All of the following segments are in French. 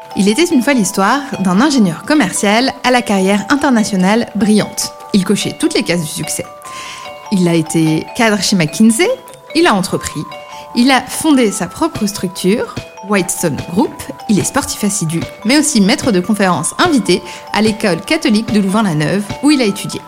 Il était une fois l'histoire d'un ingénieur commercial à la carrière internationale brillante. Il cochait toutes les cases du succès. Il a été cadre chez McKinsey, il a entrepris, il a fondé sa propre structure, Whitestone Group, il est sportif assidu, mais aussi maître de conférences invité à l'école catholique de Louvain-la-Neuve où il a étudié.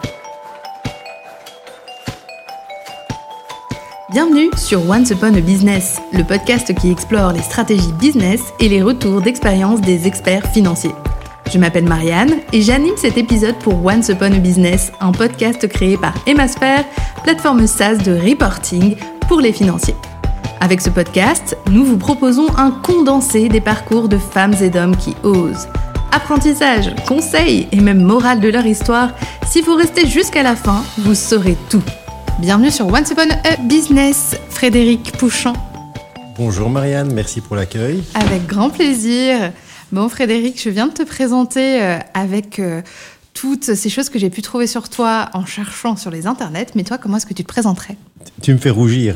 Bienvenue sur Once Upon a Business, le podcast qui explore les stratégies business et les retours d'expérience des experts financiers. Je m'appelle Marianne et j'anime cet épisode pour Once Upon a Business, un podcast créé par Emasphere, plateforme SaaS de reporting pour les financiers. Avec ce podcast, nous vous proposons un condensé des parcours de femmes et d'hommes qui osent. Apprentissage, conseils et même morale de leur histoire, si vous restez jusqu'à la fin, vous saurez tout. Bienvenue sur Once Upon a Business, Frédéric Pouchant. Bonjour Marianne, merci pour l'accueil. Avec grand plaisir. Bon Frédéric, je viens de te présenter avec toutes ces choses que j'ai pu trouver sur toi en cherchant sur les internets. Mais toi, comment est-ce que tu te présenterais ? Tu me fais rougir.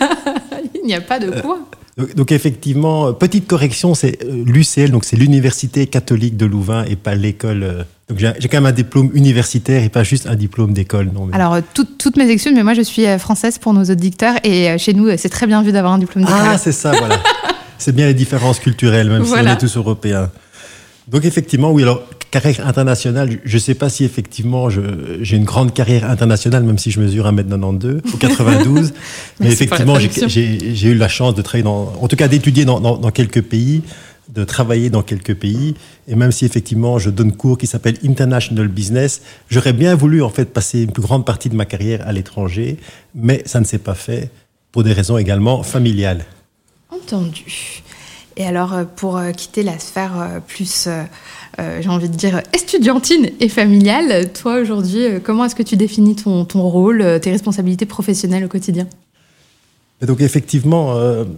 Il n'y a pas de quoi. Donc effectivement, petite correction, c'est l'UCL, donc c'est l'Université catholique de Louvain et pas l'école. Donc j'ai quand même un diplôme universitaire et pas juste un diplôme d'école. Non, mais... Alors toutes mes excuses, mais moi je suis française pour nos auditeurs et chez nous c'est très bien vu d'avoir un diplôme d'école. Ah c'est ça, voilà. C'est bien les différences culturelles, même si on est tous européens. Donc effectivement, oui, alors carrière internationale, je ne sais pas si effectivement j'ai une grande carrière internationale, même si je mesure 1m92 ou 92. mais effectivement, j'ai eu la chance de travailler en tout cas d'étudier dans quelques pays, de travailler dans quelques pays. Et même si effectivement je donne cours qui s'appelle International Business, j'aurais bien voulu en fait passer une plus grande partie de ma carrière à l'étranger, mais ça ne s'est pas fait pour des raisons également familiales. Entendu. Et alors, pour quitter la sphère plus, j'ai envie de dire, estudiantine et familiale, toi, aujourd'hui, comment est-ce que tu définis ton rôle, tes responsabilités professionnelles au quotidien ? Donc, effectivement,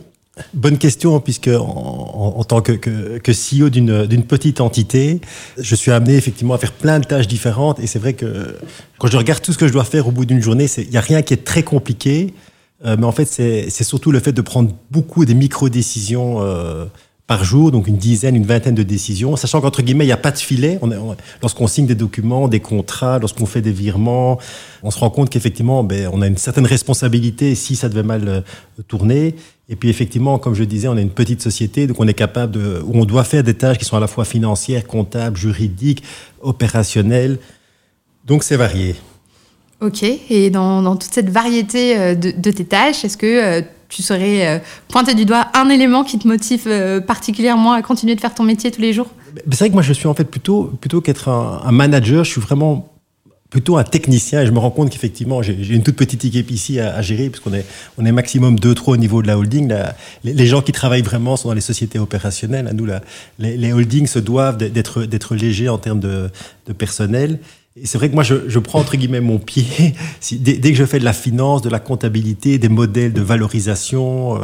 bonne question, puisque en tant que CEO d'une petite entité, je suis amené effectivement à faire plein de tâches différentes. Et c'est vrai que quand je regarde tout ce que je dois faire au bout d'une journée, il n'y a rien qui est très compliqué. Mais en fait, c'est surtout le fait de prendre beaucoup des micro-décisions par jour, donc une dizaine, une vingtaine de décisions, sachant qu'entre guillemets, il n'y a pas de filet. Lorsqu'on signe des documents, des contrats, lorsqu'on fait des virements, on se rend compte qu'effectivement, on a une certaine responsabilité si ça devait mal tourner. Et puis effectivement, comme je disais, on est une petite société, donc on est capable où on doit faire des tâches qui sont à la fois financières, comptables, juridiques, opérationnelles. Donc c'est varié. Ok, et dans toute cette variété de tes tâches, est-ce que tu saurais pointer du doigt un élément qui te motive particulièrement à continuer de faire ton métier tous les jours ? C'est vrai que moi, je suis en fait plutôt qu'être un manager, je suis vraiment plutôt un technicien et je me rends compte qu'effectivement, j'ai une toute petite équipe ici à gérer puisqu'on est maximum 2-3 au niveau de la holding. Les gens qui travaillent vraiment sont dans les sociétés opérationnelles. Nous, les holdings se doivent d'être légers en termes de personnel. Et c'est vrai que moi, je prends entre guillemets mon pied dès que je fais de la finance, de la comptabilité, des modèles de valorisation,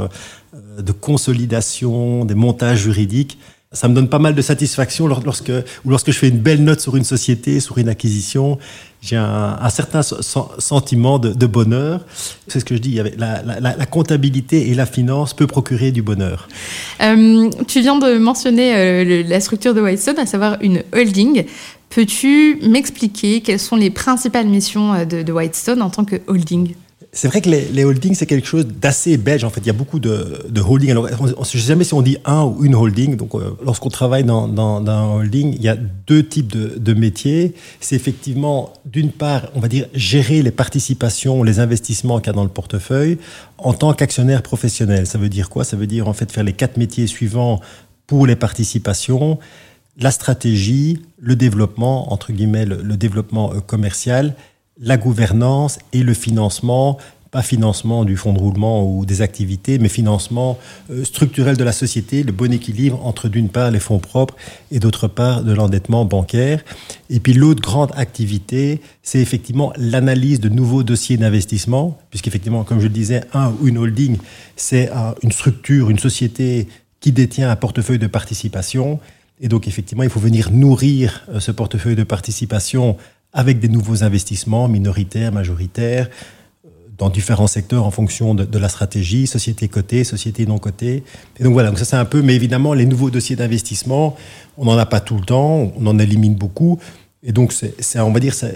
de consolidation, des montages juridiques. Ça me donne pas mal de satisfaction lorsque je fais une belle note sur une société, sur une acquisition. J'ai un certain sentiment de bonheur. C'est ce que je dis, la comptabilité et la finance peut procurer du bonheur. Tu viens de mentionner la structure de Whitestone, à savoir une holding. Peux-tu m'expliquer quelles sont les principales missions de Whitestone en tant que holding ? C'est vrai que les holdings, c'est quelque chose d'assez belge. En fait, il y a beaucoup de holdings. Alors, je ne sais jamais si on dit un ou une holding. Donc, lorsqu'on travaille dans un holding, il y a deux types de métiers. C'est effectivement, d'une part, on va dire, gérer les participations, les investissements qu'il y a dans le portefeuille en tant qu'actionnaire professionnel. Ça veut dire quoi ? Ça veut dire, en fait, faire les 4 métiers suivants pour les participations. La stratégie, le développement, entre guillemets, le développement commercial, la gouvernance et le financement, pas financement du fonds de roulement ou des activités, mais financement structurel de la société, le bon équilibre entre d'une part les fonds propres et d'autre part de l'endettement bancaire. Et puis l'autre grande activité, c'est effectivement l'analyse de nouveaux dossiers d'investissement, puisqu'effectivement, comme je le disais, un ou une holding, c'est une structure, une société qui détient un portefeuille de participation. Et donc, effectivement, il faut venir nourrir ce portefeuille de participation avec des nouveaux investissements minoritaires, majoritaires, dans différents secteurs en fonction de la stratégie, société cotée, société non cotée. Et donc voilà, donc ça c'est un peu, mais évidemment les nouveaux dossiers d'investissement, on n'en a pas tout le temps, on en élimine beaucoup. Et donc, on va dire, ça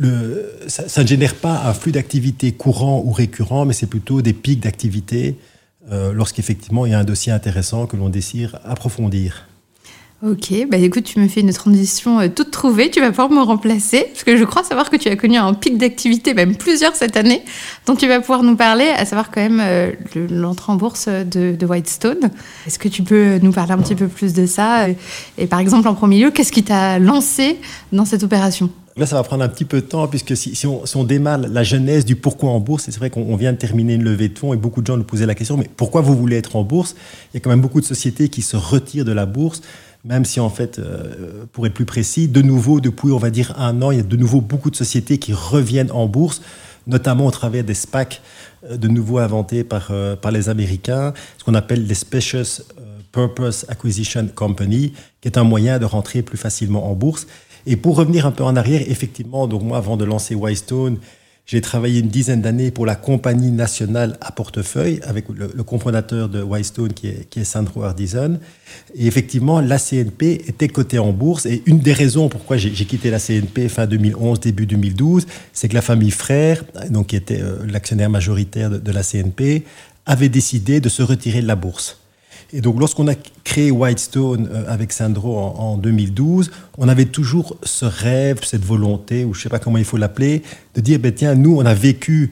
ne génère pas un flux d'activité courant ou récurrent, mais c'est plutôt des pics d'activité lorsqu'effectivement il y a un dossier intéressant que l'on désire approfondir. Ok, bah écoute, tu me fais une transition toute trouvée, tu vas pouvoir me remplacer, parce que je crois savoir que tu as connu un pic d'activité, même plusieurs cette année, dont tu vas pouvoir nous parler, à savoir quand même l'entrée en bourse de Whitestone. Est-ce que tu peux nous parler un petit peu plus de ça ? Et par exemple, en premier lieu, qu'est-ce qui t'a lancé dans cette opération ? Là, ça va prendre un petit peu de temps, puisque si on démarre la genèse du pourquoi en bourse, c'est vrai qu'on vient de terminer une levée de fonds et beaucoup de gens nous posaient la question, mais pourquoi vous voulez être en bourse ? Il y a quand même beaucoup de sociétés qui se retirent de la bourse, même si en fait, pour être plus précis, de nouveau, depuis on va dire 1 an, il y a de nouveau beaucoup de sociétés qui reviennent en bourse, notamment au travers des SPAC, de nouveau inventés par les Américains, ce qu'on appelle les Special Purpose Acquisition Company, qui est un moyen de rentrer plus facilement en bourse. Et pour revenir un peu en arrière, effectivement, donc moi, avant de lancer Whitestone, j'ai travaillé une dizaine d'années pour la compagnie nationale à portefeuille, avec le cofondateur de Whitestone, qui est Sandro Ardison. Et effectivement, la CNP était cotée en bourse. Et une des raisons pourquoi j'ai quitté la CNP fin 2011, début 2012, c'est que la famille Frère, donc, qui était l'actionnaire majoritaire de la CNP, avait décidé de se retirer de la bourse. Et donc, lorsqu'on a créé Whitestone avec Sandro en 2012, on avait toujours ce rêve, cette volonté, ou je ne sais pas comment il faut l'appeler, de dire, tiens, nous, on a vécu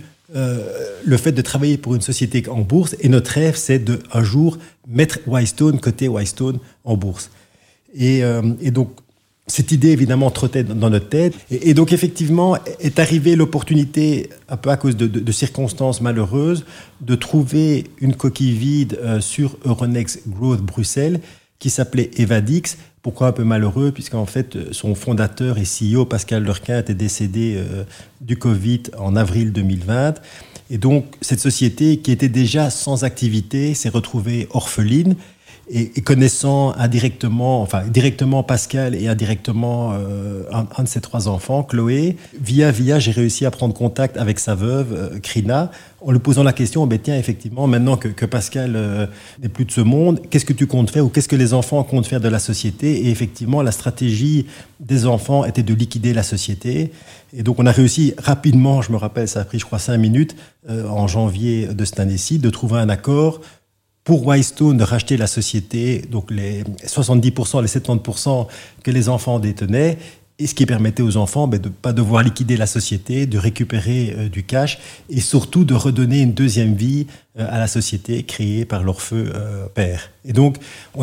le fait de travailler pour une société en bourse, et notre rêve, c'est de un jour mettre Whitestone, coter Whitestone en bourse. Et donc, cette idée, évidemment, trottait dans notre tête. Et donc, effectivement, est arrivée l'opportunité, un peu à cause de circonstances malheureuses, de trouver une coquille vide sur Euronext Growth Bruxelles, qui s'appelait Evadix. Pourquoi un peu malheureux ? Puisqu'en fait, son fondateur et CEO, Pascal Lurquin, était décédé du Covid en avril 2020. Et donc, cette société, qui était déjà sans activité, s'est retrouvée orpheline. Et connaissant directement Pascal et indirectement un de ses 3 enfants, Chloé, via, j'ai réussi à prendre contact avec sa veuve, Krina, en lui posant la question, tiens, effectivement, maintenant que Pascal n'est plus de ce monde, qu'est-ce que tu comptes faire ou qu'est-ce que les enfants comptent faire de la société ? Et effectivement, la stratégie des enfants était de liquider la société. Et donc, on a réussi rapidement, je me rappelle, ça a pris, je crois, 5 minutes, en janvier de cette année-ci, de trouver un accord pour Whitestone de racheter la société, donc les 70%, les 70% que les enfants détenaient, et ce qui permettait aux enfants de ne pas devoir liquider la société, de récupérer du cash, et surtout de redonner une deuxième vie à la société créée par leur feu père. Et donc,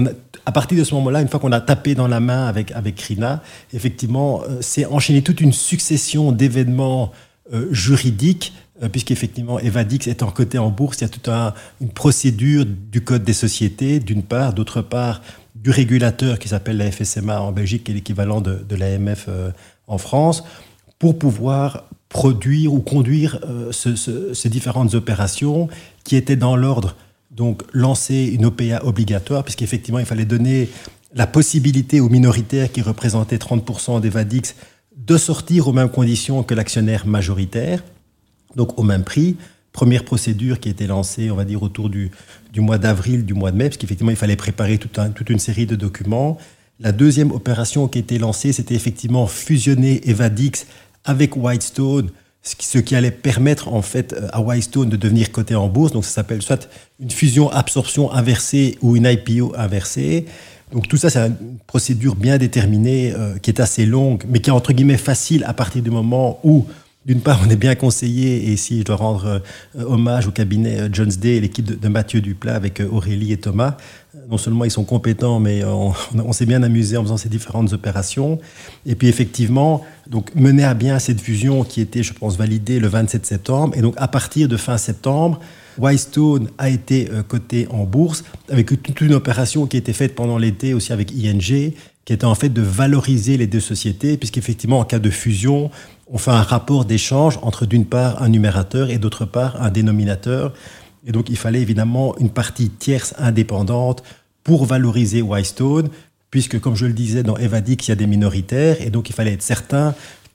à partir de ce moment-là, une fois qu'on a tapé dans la main avec Krina, effectivement, c'est enchaîné toute une succession d'événements juridiques, puisqu'effectivement, Evadix étant coté en bourse, il y a toute une procédure du Code des sociétés, d'une part, d'autre part, du régulateur qui s'appelle la FSMA en Belgique, qui est l'équivalent de l'AMF en France, pour pouvoir produire ou conduire ces différentes opérations qui étaient dans l'ordre. Donc, lancer une OPA obligatoire, puisqu'effectivement, il fallait donner la possibilité aux minoritaires qui représentaient 30% d'Evadix de sortir aux mêmes conditions que l'actionnaire majoritaire, donc au même prix. Première procédure qui a été lancée, on va dire, autour du mois d'avril, du mois de mai, parce qu'effectivement, il fallait préparer toute une série de documents. La deuxième opération qui a été lancée, c'était effectivement fusionner Evadix avec Whitestone, ce qui allait permettre en fait à Whitestone de devenir coté en bourse. Donc ça s'appelle soit une fusion-absorption inversée ou une IPO inversée. Donc tout ça, c'est une procédure bien déterminée, qui est assez longue, mais qui est entre guillemets facile à partir du moment où, d'une part, on est bien conseillé, et ici je dois rendre hommage au cabinet Jones Day et l'équipe de Mathieu Duplat avec Aurélie et Thomas. Non seulement ils sont compétents, mais on s'est bien amusé en faisant ces différentes opérations. Et puis effectivement, donc, mener à bien cette fusion qui était, je pense, validée le 27 septembre. Et donc à partir de fin septembre, Whitestone a été coté en bourse avec toute une opération qui a été faite pendant l'été aussi avec ING, qui était en fait de valoriser les deux sociétés, puisqu'effectivement, en cas de fusion, on fait un rapport d'échange entre, d'une part, un numérateur et d'autre part, un dénominateur. Et donc, il fallait évidemment une partie tierce indépendante pour valoriser Whitestone, puisque, comme je le disais, dans Evadix, il y a des minoritaires, et donc il fallait être certain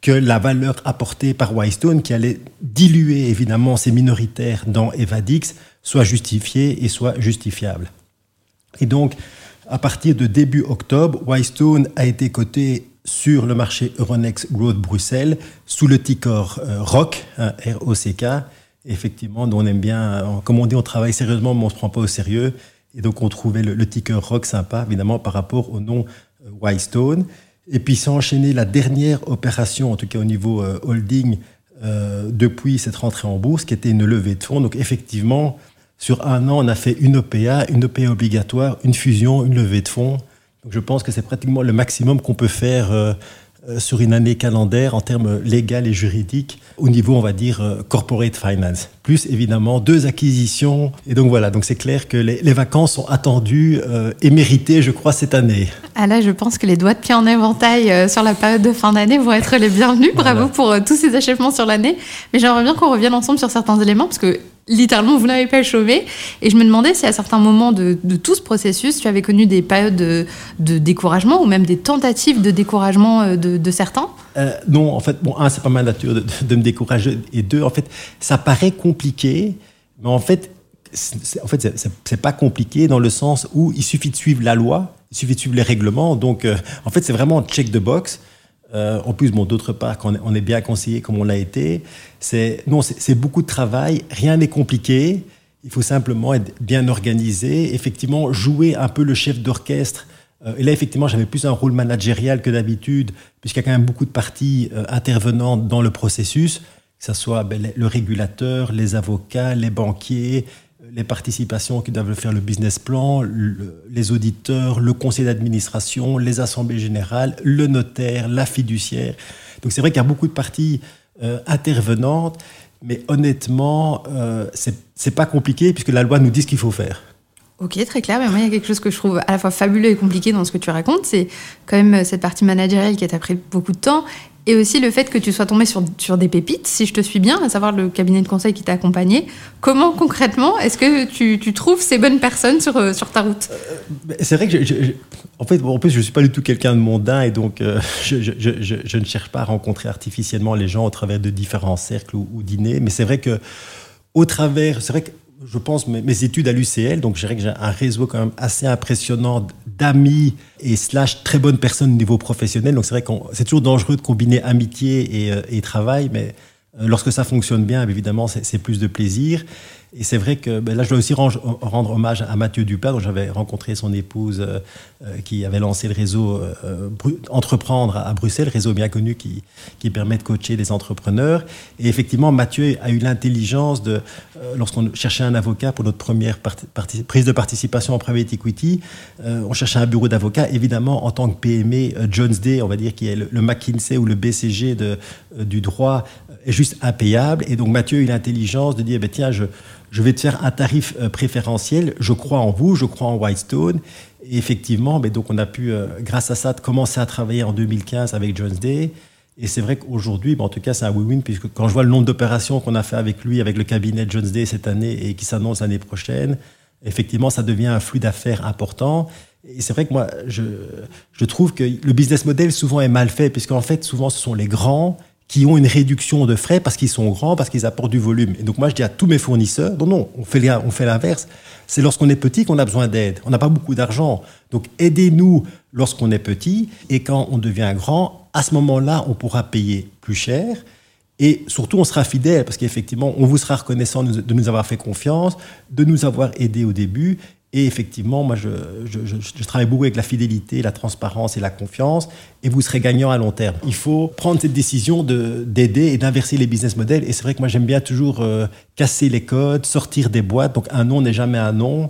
que la valeur apportée par Wistone, qui allait diluer évidemment ces minoritaires dans Evadix, soit justifiée et soit justifiable. Et donc, à partir de début octobre, Wistone a été coté sur le marché Euronext Growth Bruxelles sous le ticker ROC, R-O-C-K. Effectivement, on aime bien, comme on dit, on travaille sérieusement, mais on ne se prend pas au sérieux. Et donc, on trouvait le ticker ROC sympa, évidemment, par rapport au nom Wistone. Et puis, s'est enchaîné la dernière opération, en tout cas au niveau holding, depuis cette rentrée en bourse, qui était une levée de fonds. Donc, effectivement, sur un an, on a fait une OPA obligatoire, une fusion, une levée de fonds. Donc, je pense que c'est pratiquement le maximum qu'on peut faire sur une année calendaire en termes légaux et juridiques au niveau, on va dire, corporate finance. Plus, évidemment, 2 acquisitions. Et donc, voilà. Donc, c'est clair que les vacances sont attendues et méritées, je crois, cette année. Ah là, je pense que les doigts de pied en éventail sur la période de fin d'année vont être les bienvenus. Bravo pour tous ces achèvements sur l'année. Mais j'aimerais bien qu'on revienne ensemble sur certains éléments parce que littéralement, vous n'avez pas chômé. Et je me demandais si à certains moments de tout ce processus, tu avais connu des périodes de découragement ou même des tentatives de découragement de certains. Non, en fait, bon, c'est pas ma nature de me décourager. Et 2, en fait, ça paraît compliqué, mais en fait, c'est pas compliqué dans le sens où il suffit de suivre la loi, il suffit de suivre les règlements. Donc, en fait, c'est vraiment check the box. En plus, bon, d'autre part, quand on est bien conseillé comme on l'a été, c'est beaucoup de travail, rien n'est compliqué, il faut simplement être bien organisé, effectivement, jouer un peu le chef d'orchestre. Et là, effectivement, j'avais plus un rôle managérial que d'habitude, puisqu'il y a quand même beaucoup de parties intervenantes dans le processus, que ce soit le régulateur, les avocats, les banquiers, les participations qui doivent faire le business plan, les auditeurs, le conseil d'administration, les assemblées générales, le notaire, la fiduciaire. Donc c'est vrai qu'il y a beaucoup de parties intervenantes, mais honnêtement, c'est pas compliqué puisque la loi nous dit ce qu'il faut faire. Ok, très clair. Mais moi, il y a quelque chose que je trouve à la fois fabuleux et compliqué dans ce que tu racontes. C'est quand même cette partie managériale qui t'a pris beaucoup de temps. Et aussi le fait que tu sois tombé sur des pépites, si je te suis bien, à savoir le cabinet de conseil qui t'a accompagné. Comment concrètement est-ce que tu trouves ces bonnes personnes sur ta route ? C'est vrai que en plus je ne suis pas du tout quelqu'un de mondain et donc je ne cherche pas à rencontrer artificiellement les gens au travers de différents cercles ou dîners. Mais c'est vrai que je pense mes études à l'UCL, donc je dirais que j'ai un réseau quand même assez impressionnant d'amis et / très bonnes personnes au niveau professionnel. Donc c'est vrai que c'est toujours dangereux de combiner amitié et travail, mais lorsque ça fonctionne bien, évidemment, c'est plus de plaisir. Et c'est vrai que là, je dois aussi rendre hommage à Mathieu Dupin, dont j'avais rencontré son épouse, qui avait lancé le réseau Entreprendre à Bruxelles, réseau bien connu qui permet de coacher des entrepreneurs. Et effectivement, Mathieu a eu l'intelligence lorsqu'on cherchait un avocat pour notre première prise de participation en private equity, on cherchait un bureau d'avocat, évidemment, en tant que PME, Jones Day, on va dire, qui est le McKinsey ou le BCG du droit, est juste impayable. Et donc, Mathieu a eu l'intelligence de dire, tiens, je vais te faire un tarif préférentiel, je crois en vous, je crois en Wistone. Et effectivement, donc on a pu, grâce à ça, commencer à travailler en 2015 avec Jones Day. Et c'est vrai qu'aujourd'hui, en tout cas, c'est un win-win, puisque quand je vois le nombre d'opérations qu'on a fait avec lui, avec le cabinet Jones Day cette année et qui s'annonce l'année prochaine, effectivement, ça devient un flux d'affaires important. Et c'est vrai que moi, je trouve que le business model souvent est mal fait, puisqu'en fait, souvent, ce sont les grands qui ont une réduction de frais parce qu'ils sont grands, parce qu'ils apportent du volume. Et donc moi, je dis à tous mes fournisseurs, non, on fait l'inverse. C'est lorsqu'on est petit qu'on a besoin d'aide. On n'a pas beaucoup d'argent. Donc aidez-nous lorsqu'on est petit. Et quand on devient grand, à ce moment-là, on pourra payer plus cher. Et surtout, on sera fidèle parce qu'effectivement, on vous sera reconnaissant de nous avoir fait confiance, de nous avoir aidés au début. Et effectivement, moi, je travaille beaucoup avec la fidélité, la transparence et la confiance, et vous serez gagnant à long terme. Il faut prendre cette décision d'aider et d'inverser les business models. Et c'est vrai que moi, j'aime bien toujours casser les codes, sortir des boîtes. Donc, un non n'est jamais un non.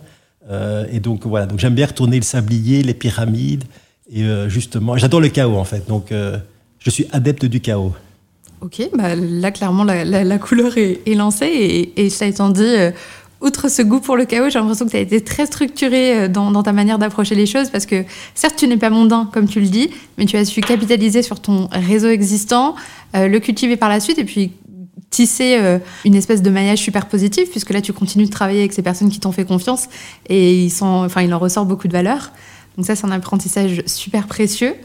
Et donc, voilà. Donc, j'aime bien retourner le sablier, les pyramides. Et justement, j'adore le chaos, en fait. Donc, je suis adepte du chaos. Ok, là, clairement, la couleur est lancée. Et ça étant dit... outre ce goût pour le chaos, j'ai l'impression que tu as été très structuré dans ta manière d'approcher les choses parce que certes, tu n'es pas mondain, comme tu le dis, mais tu as su capitaliser sur ton réseau existant, le cultiver par la suite et puis tisser une espèce de maillage super positif puisque là, tu continues de travailler avec ces personnes qui t'ont fait confiance et il en ressort beaucoup de valeur. Donc ça, c'est un apprentissage super précieux.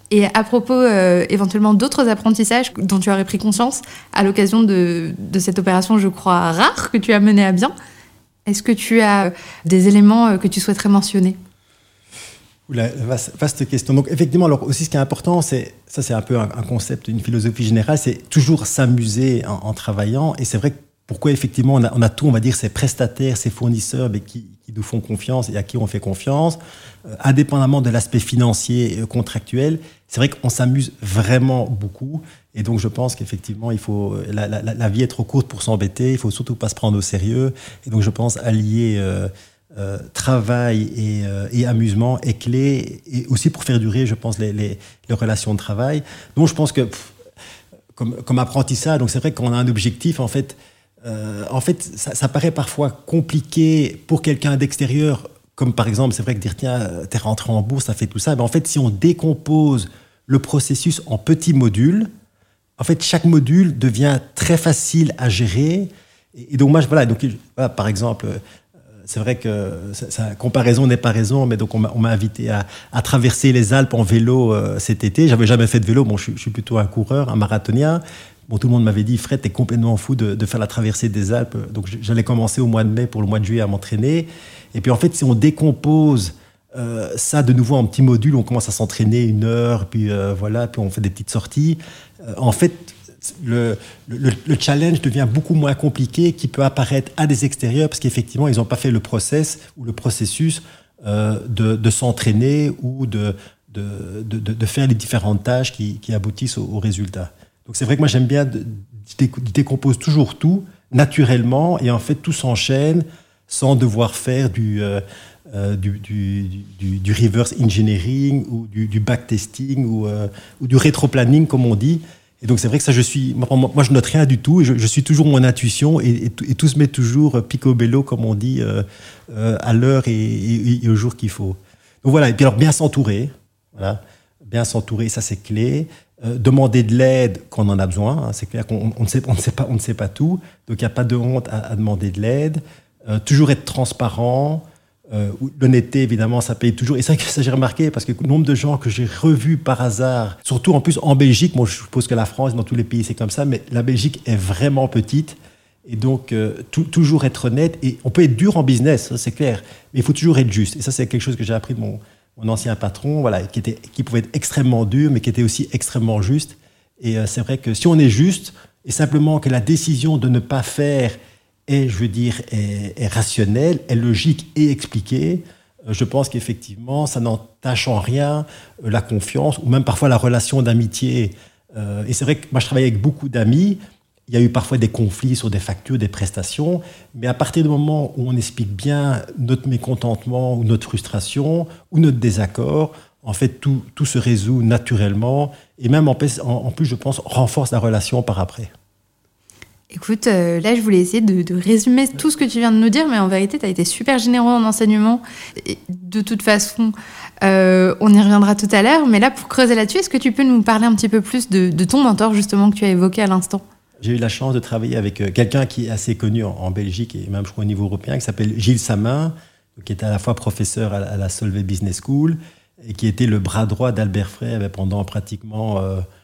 Et à propos éventuellement d'autres apprentissages dont tu aurais pris conscience à l'occasion de cette opération, je crois, rare que tu as menée à bien, est-ce que tu as des éléments que tu souhaiterais mentionner ? Oula, vaste question. Donc effectivement, alors aussi ce qui est important, c'est un peu un concept, une philosophie générale, c'est toujours s'amuser en travaillant. Et c'est vrai que pourquoi effectivement on a tout, on va dire, ces prestataires, ces fournisseurs qui nous font confiance et à qui on fait confiance, indépendamment de l'aspect financier contractuel, c'est vrai qu'on s'amuse vraiment beaucoup. Et donc je pense qu'effectivement, il faut la vie est trop courte pour s'embêter, il faut surtout pas se prendre au sérieux. Et donc je pense allier travail et amusement est clé, et aussi pour faire durer, je pense, les relations de travail. Donc je pense que comme apprentissage, donc c'est vrai qu'on a un objectif, en fait, ça paraît parfois compliqué pour quelqu'un d'extérieur, comme par exemple, c'est vrai que dire tiens, t'es rentré en bourse, ça fait tout ça. Mais en fait, si on décompose le processus en petits modules, en fait, chaque module devient très facile à gérer. Et donc moi, voilà, par exemple, c'est vrai que comparaison n'est pas raison, mais donc on m'a invité à traverser les Alpes en vélo cet été. J'avais jamais fait de vélo, bon, je suis plutôt un coureur, un marathonien. Bon, tout le monde m'avait dit, Fred, t'es complètement fou de faire la traversée des Alpes. Donc j'allais commencer au mois de mai pour le mois de juillet à m'entraîner. Et puis en fait, si on décompose ça de nouveau en petits modules, on commence à s'entraîner 1 heure, puis voilà, puis on fait des petites sorties. En fait, le challenge devient beaucoup moins compliqué qu'il peut apparaître à des extérieurs, parce qu'effectivement, ils n'ont pas fait le process ou le processus de s'entraîner ou de faire les différentes tâches qui aboutissent au résultat. Donc c'est vrai que moi j'aime bien, je décompose toujours tout naturellement, et en fait tout s'enchaîne sans devoir faire du reverse engineering ou du backtesting ou du rétro-planning comme on dit. Et donc c'est vrai que ça, moi je note rien du tout, et je suis toujours mon intuition, et tout se met toujours picobello comme on dit, à l'heure et au jour qu'il faut. Donc voilà, et puis alors bien s'entourer, voilà, bien s'entourer, ça c'est clé. Demander de l'aide quand on en a besoin, hein, c'est clair qu'on ne sait pas tout, donc il n'y a pas de honte à demander de l'aide. Toujours être transparent, l'honnêteté évidemment ça paye toujours, et c'est vrai que ça j'ai remarqué, parce que le nombre de gens que j'ai revus par hasard, surtout en plus en Belgique, moi je suppose que la France, dans tous les pays c'est comme ça, mais la Belgique est vraiment petite, et donc toujours être honnête, et on peut être dur en business, ça, c'est clair, mais il faut toujours être juste, et ça c'est quelque chose que j'ai appris de mon ancien patron, voilà, qui pouvait être extrêmement dur, mais qui était aussi extrêmement juste. Et c'est vrai que si on est juste, et simplement que la décision de ne pas faire est rationnelle, est logique et expliquée, je pense qu'effectivement, ça n'entache en rien la confiance, ou même parfois la relation d'amitié. Et c'est vrai que moi, je travaille avec beaucoup d'amis. Il y a eu parfois des conflits sur des factures, des prestations, mais à partir du moment où on explique bien notre mécontentement ou notre frustration ou notre désaccord, en fait, tout se résout naturellement, et même en plus, je pense, renforce la relation par après. Écoute, là, je voulais essayer de résumer tout ce que tu viens de nous dire, mais en vérité, tu as été super généreux en enseignement. Et de toute façon, on y reviendra tout à l'heure, mais là, pour creuser là-dessus, est-ce que tu peux nous parler un petit peu plus de ton mentor, justement, que tu as évoqué à l'instant ? J'ai eu la chance de travailler avec quelqu'un qui est assez connu en Belgique, et même je crois au niveau européen, qui s'appelle Gilles Samin, qui était à la fois professeur à la Solvay Business School, et qui était le bras droit d'Albert Frey pendant pratiquement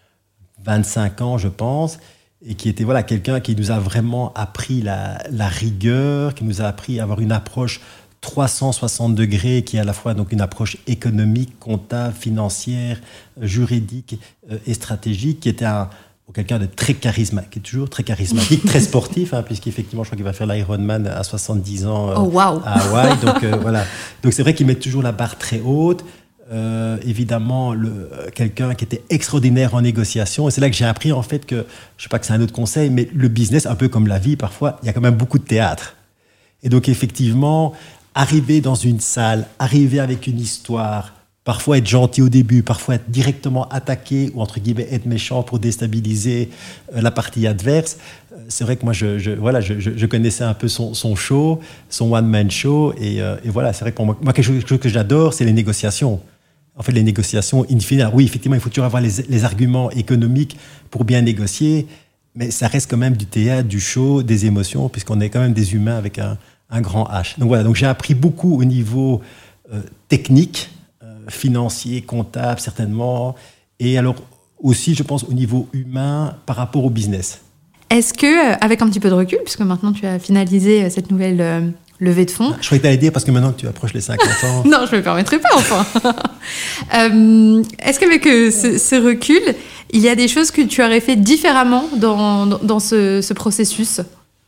25 ans, je pense, et qui était voilà, quelqu'un qui nous a vraiment appris la rigueur, qui nous a appris à avoir une approche 360 degrés, qui est à la fois donc une approche économique, comptable, financière, juridique et stratégique, qui était quelqu'un de très charismatique, qui est toujours très charismatique, très sportif, hein, puisqu'effectivement, je crois qu'il va faire l'Ironman à 70 ans à Hawaï. Donc voilà. Donc c'est vrai qu'il met toujours la barre très haute. Évidemment, quelqu'un qui était extraordinaire en négociation. Et c'est là que j'ai appris, en fait, que, je ne sais pas que c'est un autre conseil, mais le business, un peu comme la vie, parfois, il y a quand même beaucoup de théâtre. Et donc, effectivement, arriver dans une salle, arriver avec une histoire, parfois être gentil au début, parfois être directement attaqué ou entre guillemets être méchant pour déstabiliser la partie adverse. C'est vrai que moi, je connaissais un peu son show, son one-man show. Et voilà, c'est vrai que pour moi, quelque chose que j'adore, c'est les négociations. En fait, les négociations, in fine, oui, effectivement, il faut toujours avoir les arguments économiques pour bien négocier, mais ça reste quand même du théâtre, du show, des émotions, puisqu'on est quand même des humains avec un grand H. Donc voilà, donc j'ai appris beaucoup au niveau technique, financier, comptable certainement, Et alors aussi, je pense, au niveau humain par rapport au business. Est-ce que, avec un petit peu de recul, puisque maintenant tu as finalisé cette nouvelle levée de fonds... Je croyais que tu allais dire, parce que maintenant que tu approches les 50 ans... Non, je ne me permettrai pas, enfin. Est-ce qu'avec ce recul, il y a des choses que tu aurais fait différemment dans ce processus ?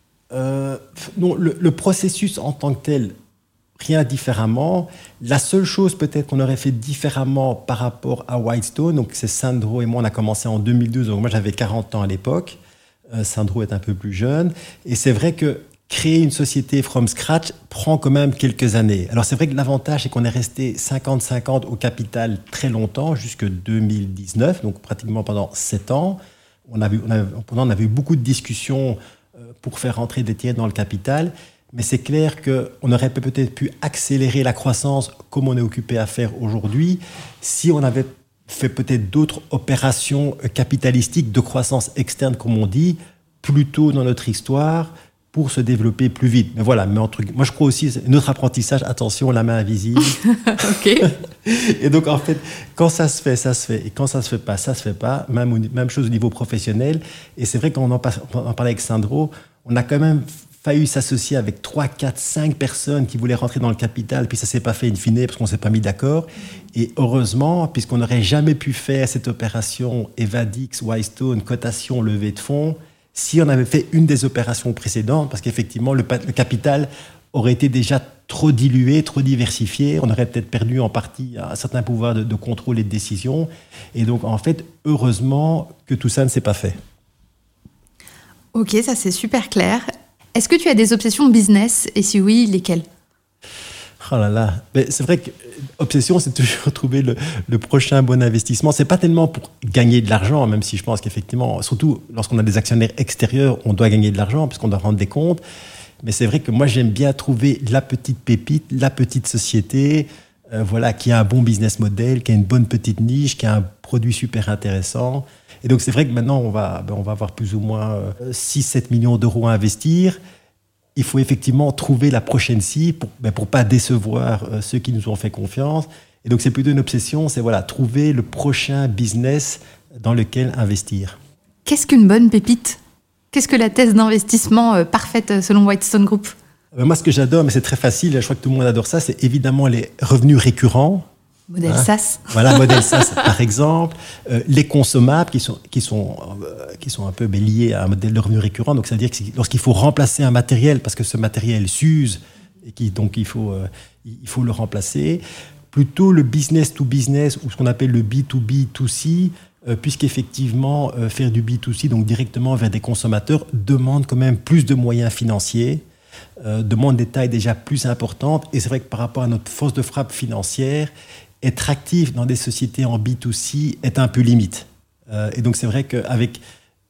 Non, le processus en tant que tel, rien différemment. La seule chose peut-être qu'on aurait fait différemment par rapport à Whitestone, donc c'est Sandro et moi, on a commencé en 2012, donc moi j'avais 40 ans à l'époque. Sandro est un peu plus jeune. Et c'est vrai que créer une société from scratch prend quand même quelques années. Alors c'est vrai que l'avantage, c'est qu'on est resté 50-50 au capital très longtemps, jusque 2019, donc pratiquement pendant 7 ans. On a eu beaucoup de discussions pour faire rentrer des tiers dans le capital. Mais c'est clair qu'on aurait peut-être pu accélérer la croissance comme on est occupé à faire aujourd'hui si on avait fait peut-être d'autres opérations capitalistiques de croissance externe, comme on dit, plus tôt dans notre histoire pour se développer plus vite. Mais voilà, moi je crois aussi, notre apprentissage, attention, la main invisible. Ok. Et donc en fait, quand ça se fait, ça se fait. Et quand ça se fait pas, ça se fait pas. Même chose au niveau professionnel. Et c'est vrai qu'on en parlait avec Sandro, on a quand même failli s'associer avec 3, 4, 5 personnes qui voulaient rentrer dans le capital, puis ça ne s'est pas fait in fine parce qu'on ne s'est pas mis d'accord. Et heureusement, puisqu'on n'aurait jamais pu faire cette opération Evadix, Whitestone, cotation, levée de fonds, si on avait fait une des opérations précédentes, parce qu'effectivement, le capital aurait été déjà trop dilué, trop diversifié, on aurait peut-être perdu en partie un certain pouvoir de contrôle et de décision. Et donc, en fait, heureusement que tout ça ne s'est pas fait. Ok, ça c'est super clair. Est-ce que tu as des obsessions business ? Et si oui, lesquelles ? Oh là là, mais c'est vrai que obsession, c'est toujours trouver le prochain bon investissement. C'est pas tellement pour gagner de l'argent, même si je pense qu'effectivement, surtout lorsqu'on a des actionnaires extérieurs, on doit gagner de l'argent puisqu'on doit rendre des comptes. Mais c'est vrai que moi, j'aime bien trouver la petite pépite, la petite société, qui a un bon business model, qui a une bonne petite niche, qui a un produit super intéressant. Et donc, c'est vrai que maintenant, on va avoir plus ou moins 6-7 millions d'euros à investir. Il faut effectivement trouver la prochaine cible pour pas décevoir ceux qui nous ont fait confiance. Et donc, c'est plutôt une obsession, c'est trouver le prochain business dans lequel investir. Qu'est-ce qu'une bonne pépite ? Qu'est-ce que la thèse d'investissement parfaite selon Whitestone Group ? Moi, ce que j'adore, mais c'est très facile, je crois que tout le monde adore ça, c'est évidemment les revenus récurrents. Modèle SaaS. Voilà, modèle SaaS, par exemple. Les consommables qui sont un peu liés à un modèle de revenu récurrent. Donc, ça veut dire que lorsqu'il faut remplacer un matériel, parce que ce matériel s'use, et donc il faut le remplacer. Plutôt le business to business, ou ce qu'on appelle le B2B2C, puisqu'effectivement, faire du B2C, donc directement vers des consommateurs, demande quand même plus de moyens financiers, demande des tailles déjà plus importantes. Et c'est vrai que par rapport à notre force de frappe financière, être actif dans des sociétés en B2C est un peu limite. Et donc, c'est vrai qu'avec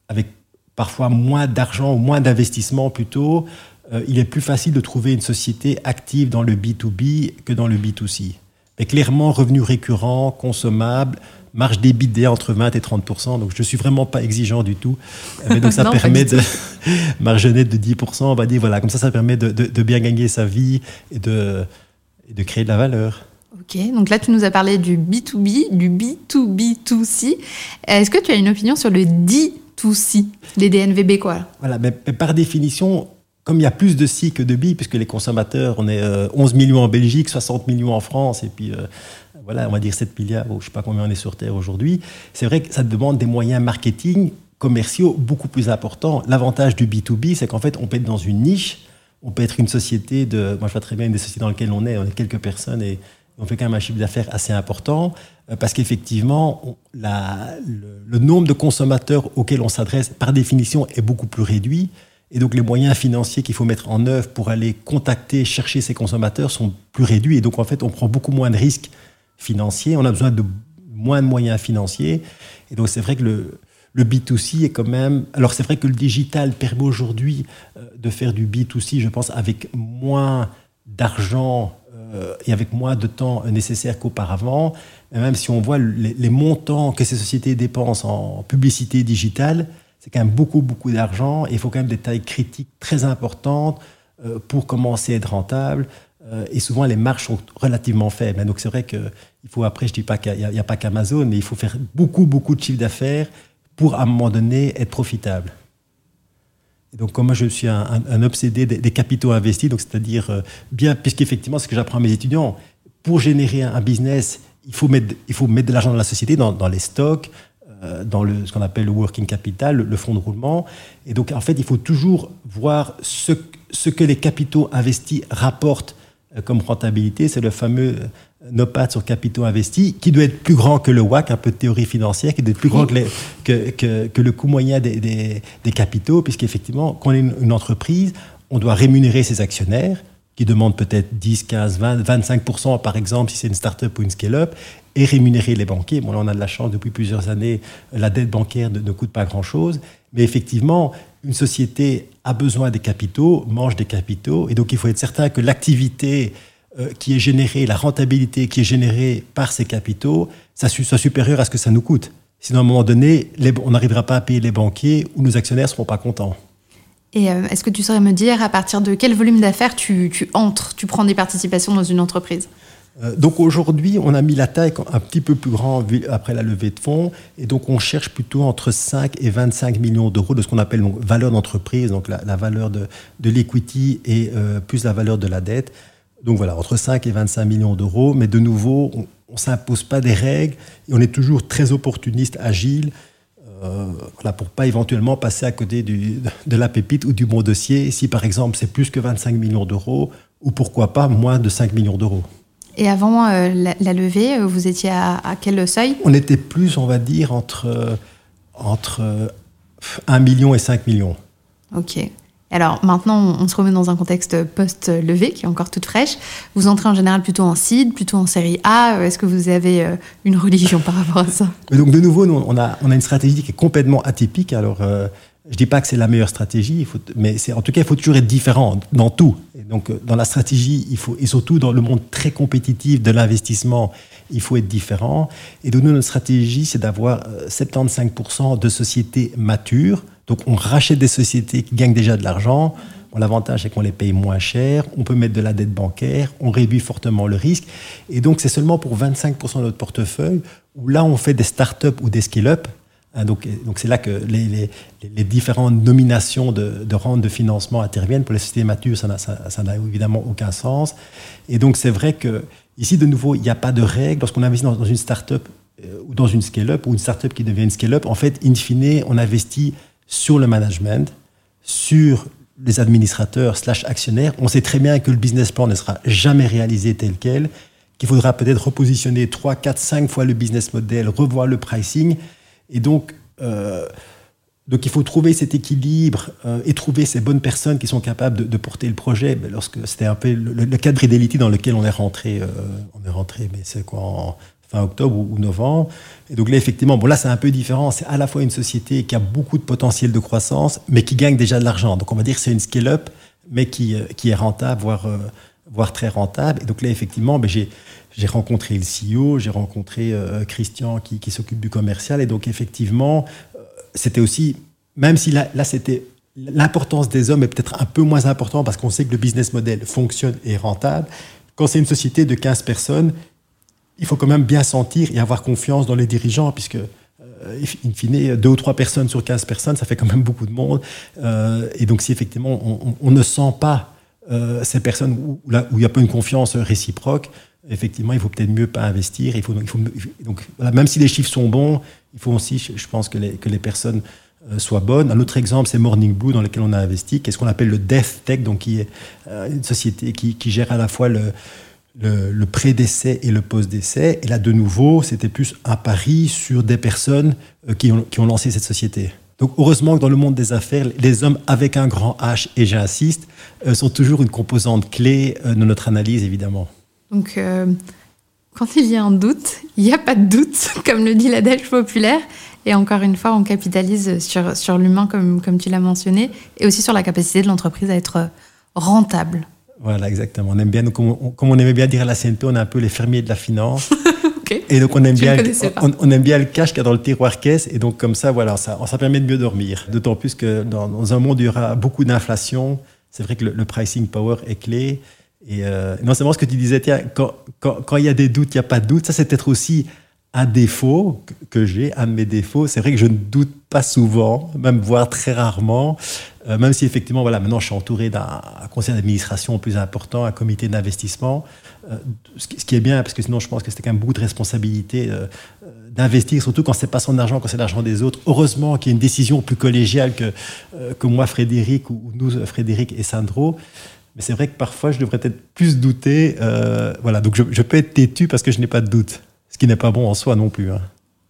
parfois moins d'argent ou moins d'investissement plutôt, il est plus facile de trouver une société active dans le B2B que dans le B2C. Mais clairement, revenus récurrents, consommables, marge d'EBITDA entre 20 et 30%. Donc, je ne suis vraiment pas exigeant du tout. Mais donc, ça non, permet de marge nette de 10%. On va dire, voilà, comme ça permet de bien gagner sa vie et de créer de la valeur. Ok, donc là, tu nous as parlé du B2B, du B2B2C. Est-ce que tu as une opinion sur le D2C, les DNVB, quoi ? Voilà, mais par définition, comme il y a plus de C que de B, puisque les consommateurs, on est 11 millions en Belgique, 60 millions en France, et puis on va dire 7 milliards, je ne sais pas combien on est sur Terre aujourd'hui, c'est vrai que ça demande des moyens marketing commerciaux beaucoup plus importants. L'avantage du B2B, c'est qu'en fait, on peut être dans une niche, on peut être une société moi je vois très bien une des sociétés dans lesquelles on est quelques personnes et on fait quand même un chiffre d'affaires assez important parce qu'effectivement, le nombre de consommateurs auxquels on s'adresse, par définition, est beaucoup plus réduit. Et donc, les moyens financiers qu'il faut mettre en œuvre pour aller contacter, chercher ces consommateurs sont plus réduits. Et donc, en fait, on prend beaucoup moins de risques financiers. On a besoin de moins de moyens financiers. Et donc, c'est vrai que le B2C est quand même... Alors, c'est vrai que le digital permet aujourd'hui de faire du B2C, je pense, avec moins d'argent et avec moins de temps nécessaire qu'auparavant. Et même si on voit les montants que ces sociétés dépensent en publicité digitale, c'est quand même beaucoup, beaucoup d'argent. Et il faut quand même des tailles critiques très importantes pour commencer à être rentable. et souvent les marges sont relativement faibles. Donc c'est vrai qu'il faut, après, je ne dis pas qu'il n'y a pas qu'Amazon, mais il faut faire beaucoup de chiffre d'affaires pour à un moment donné être profitable. Et donc, comme moi, je suis un obsédé des capitaux investis, donc c'est-à-dire bien, puisqu'effectivement, ce que j'apprends à mes étudiants, pour générer un business, il faut mettre de l'argent dans la société, dans les stocks, dans ce qu'on appelle le working capital, le fonds de roulement. Et donc, en fait, il faut toujours voir ce que les capitaux investis rapportent comme rentabilité. C'est le fameux NOPAT sur capitaux investis, qui doit être plus grand que le WACC, un peu de théorie financière, qui doit être plus grand que le coût moyen des capitaux, puisqu'effectivement, quand on est une entreprise, on doit rémunérer ses actionnaires, qui demandent peut-être 10, 15, 20, 25% par exemple, si c'est une start-up ou une scale-up, et rémunérer les banquiers. Bon, là, on a de la chance, depuis plusieurs années, la dette bancaire ne coûte pas grand-chose, mais effectivement, une société a besoin des capitaux, mange des capitaux, et donc il faut être certain que l'activité qui est générée, la rentabilité qui est générée par ces capitaux, ça soit supérieur à ce que ça nous coûte. Sinon, à un moment donné, on n'arrivera pas à payer les banquiers ou nos actionnaires ne seront pas contents. Et est-ce que tu saurais me dire à partir de quel volume d'affaires tu prends des participations dans une entreprise ? Donc aujourd'hui, on a mis la taille un petit peu plus grande après la levée de fonds, et donc on cherche plutôt entre 5 et 25 millions d'euros de ce qu'on appelle donc valeur d'entreprise, donc la valeur de l'equity et plus la valeur de la dette. Donc voilà, entre 5 et 25 millions d'euros, mais de nouveau, on ne s'impose pas des règles, et on est toujours très opportuniste, agile, voilà, pour ne pas éventuellement passer à côté de la pépite ou du bon dossier, si par exemple c'est plus que 25 millions d'euros, ou pourquoi pas moins de 5 millions d'euros. Et avant la levée, vous étiez à quel seuil ? On était plus, on va dire, entre 1 million et 5 millions. Ok. Alors maintenant, on se remet dans un contexte post-levée qui est encore toute fraîche. Vous entrez en général plutôt en seed, plutôt en série A. Est-ce que vous avez une religion par rapport à ça ? Mais donc de nouveau, nous, on a une stratégie qui est complètement atypique. Alors, je ne dis pas que c'est la meilleure stratégie, mais en tout cas, il faut toujours être différent dans tout. Et donc, dans la stratégie, et surtout dans le monde très compétitif de l'investissement, il faut être différent. Et donc, nous, notre stratégie, c'est d'avoir 75% de sociétés matures. Donc, on rachète des sociétés qui gagnent déjà de l'argent. Bon, l'avantage, c'est qu'on les paye moins cher. On peut mettre de la dette bancaire. On réduit fortement le risque. Et donc, c'est seulement pour 25% de notre portefeuille où là, on fait des start-up ou des scale-up. Donc c'est là que les différentes nominations de rente de financement interviennent. Pour les sociétés matures, ça n'a évidemment aucun sens. Et donc c'est vrai que ici, de nouveau, il n'y a pas de règle. Lorsqu'on investit dans une start-up ou dans une scale-up, ou une start-up qui devient une scale-up, en fait, in fine, on investit sur le management, sur les administrateurs / actionnaires. On sait très bien que le business plan ne sera jamais réalisé tel quel, qu'il faudra peut-être repositionner 3, 4, 5 fois le business model, revoir le pricing. Et donc, il faut trouver cet équilibre et trouver ces bonnes personnes qui sont capables de porter le projet. Mais c'était un peu le cas de Fidelity dans lequel on est rentré, mais c'est quoi, fin octobre ou novembre. Et donc là, effectivement, là, c'est un peu différent. C'est à la fois une société qui a beaucoup de potentiel de croissance, mais qui gagne déjà de l'argent. Donc, on va dire que c'est une scale-up, mais qui est rentable, voire très rentable. Et donc là, effectivement, j'ai rencontré le CEO, j'ai rencontré Christian qui s'occupe du commercial. Et donc, effectivement, c'était aussi, même si là c'était l'importance des hommes est peut-être un peu moins importante parce qu'on sait que le business model fonctionne et est rentable. Quand c'est une société de 15 personnes, il faut quand même bien sentir et avoir confiance dans les dirigeants, puisque, in fine, 2 ou 3 personnes sur 15 personnes, ça fait quand même beaucoup de monde. Et donc, si effectivement, on ne sent pas ces personnes où il n'y a pas une confiance réciproque, effectivement, il faut peut-être mieux pas investir. Donc, voilà, même si les chiffres sont bons, il faut aussi, je pense, que les personnes soient bonnes. Un autre exemple, c'est Morning Blue, dans lequel on a investi, qui est ce qu'on appelle le Death Tech, donc qui est une société qui gère à la fois le pré-décès et le post-décès. Et là, de nouveau, c'était plus un pari sur des personnes qui ont lancé cette société. Donc, heureusement que dans le monde des affaires, les hommes avec un grand H, et j'insiste, sont toujours une composante clé de notre analyse, évidemment. Donc, quand il y a un doute, il n'y a pas de doute, comme le dit l'adage populaire. Et encore une fois, on capitalise sur l'humain, comme tu l'as mentionné, et aussi sur la capacité de l'entreprise à être rentable. Voilà, exactement. On aime bien, comme on aimait bien dire à la CNP, on est un peu les fermiers de la finance. Okay. Et donc, on aime bien le cash qu'il y a dans le tiroir caisse. Et donc, comme ça, voilà, ça permet de mieux dormir. D'autant plus que dans un monde où il y aura beaucoup d'inflation, c'est vrai que le pricing power est clé. Et non, c'est vraiment ce que tu disais, tiens, quand il y a des doutes, il n'y a pas de doute. Ça, c'est peut-être aussi un défaut que j'ai, un de mes défauts. C'est vrai que je ne doute pas souvent, même voire très rarement, même si effectivement, voilà, maintenant je suis entouré d'un conseil d'administration plus important, un comité d'investissement, ce qui est bien, parce que sinon je pense que c'était quand même beaucoup de responsabilité d'investir, surtout quand c'est pas son argent, quand c'est l'argent des autres. Heureusement qu'il y a une décision plus collégiale que moi, Frédéric, ou nous, Frédéric et Sandro. Mais c'est vrai que parfois, je devrais peut-être plus douter. Voilà, donc je peux être têtu parce que je n'ai pas de doute. Ce qui n'est pas bon en soi non plus. Hein.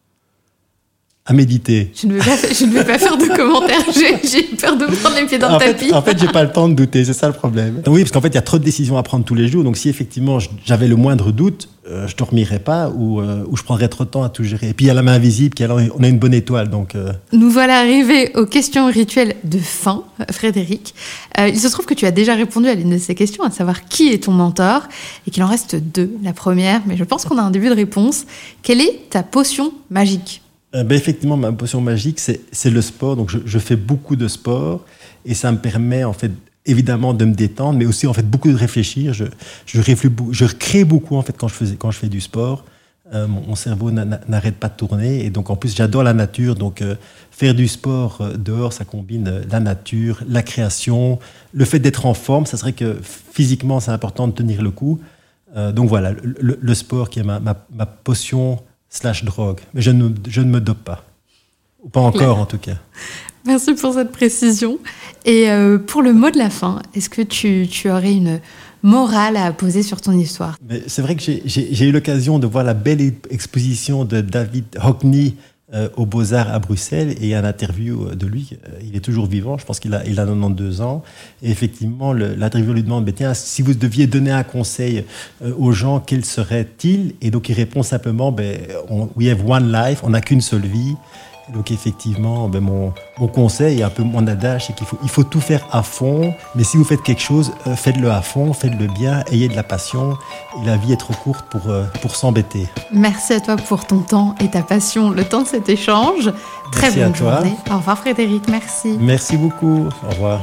À méditer. Je ne vais pas faire de commentaires. J'ai peur de prendre les pieds dans le tapis. En fait, j'ai pas le temps de douter. C'est ça le problème. Oui, parce qu'en fait, il y a trop de décisions à prendre tous les jours. Donc, si effectivement j'avais le moindre doute, je dormirais pas ou je prendrais trop de temps à tout gérer. Et puis, il y a la main invisible, on a une bonne étoile. Donc, Nous voilà arrivés aux questions rituelles de fin, Frédéric. Il se trouve que tu as déjà répondu à l'une de ces questions, à savoir qui est ton mentor, et qu'il en reste 2. La première, mais je pense qu'on a un début de réponse. Quelle est ta potion magique ? Effectivement, ma potion magique, c'est le sport. Donc, je fais beaucoup de sport et ça me permet, en fait, évidemment, de me détendre, mais aussi, en fait, beaucoup de réfléchir. Je crée beaucoup, en fait, quand je fais du sport. Mon cerveau n'arrête pas de tourner. Et donc, en plus, j'adore la nature. Donc, faire du sport dehors, ça combine la nature, la création, le fait d'être en forme. Ça serait que physiquement, c'est important de tenir le coup. Donc, voilà, le sport qui est ma potion / drogue. Mais je ne me dope pas. Ou pas encore, en tout cas. Merci pour cette précision. Et pour le mot de la fin, est-ce que tu aurais une morale à poser sur ton histoire ? Mais c'est vrai que j'ai eu l'occasion de voir la belle exposition de David Hockney aux Beaux-Arts à Bruxelles, et un interview de lui. Il est toujours vivant, je pense qu'il a 92 ans. Et effectivement, l'interview lui demande, tiens, si vous deviez donner un conseil aux gens, quel serait-il ? Et donc il répond simplement, we have one life, on n'a qu'une seule vie. Donc effectivement, mon conseil, un peu mon adage, c'est qu'il faut tout faire à fond. Mais si vous faites quelque chose, faites-le à fond, faites-le bien, ayez de la passion. Et la vie est trop courte pour s'embêter. Merci à toi pour ton temps et ta passion, le temps de cet échange. Très bonne journée. Au revoir Frédéric, merci. Merci beaucoup, au revoir.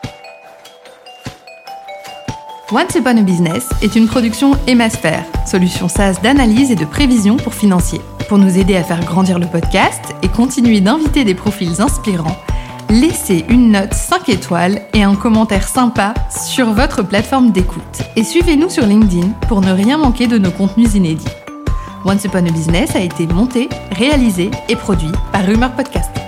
Once Upon a Business est une production Emasper, solution SaaS d'analyse et de prévision pour financiers. Pour nous aider à faire grandir le podcast et continuer d'inviter des profils inspirants, laissez une note 5 étoiles et un commentaire sympa sur votre plateforme d'écoute. Et suivez-nous sur LinkedIn pour ne rien manquer de nos contenus inédits. Once Upon a Business a été monté, réalisé et produit par Rumeur Podcast.